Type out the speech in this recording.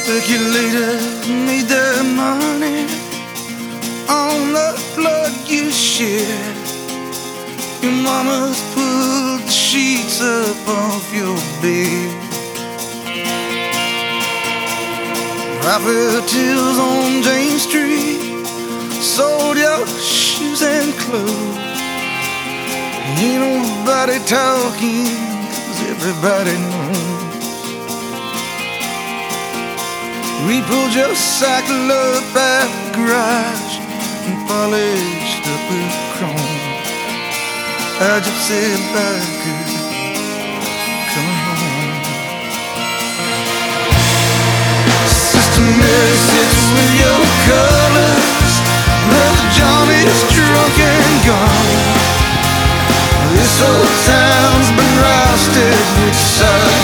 Speculators made their money on the blood you shed. Your mama's pulled the sheets up off your bed. Properties on Jane Street sold your shoes and clothes. Ain't nobody talking, 'cause everybody knows. We pulled your cycle up at the garage and polished up with chrome. I just said biker coming home. Sister Mary sits with your colors. Brother John is drunk and gone. This old town's been rousted with side.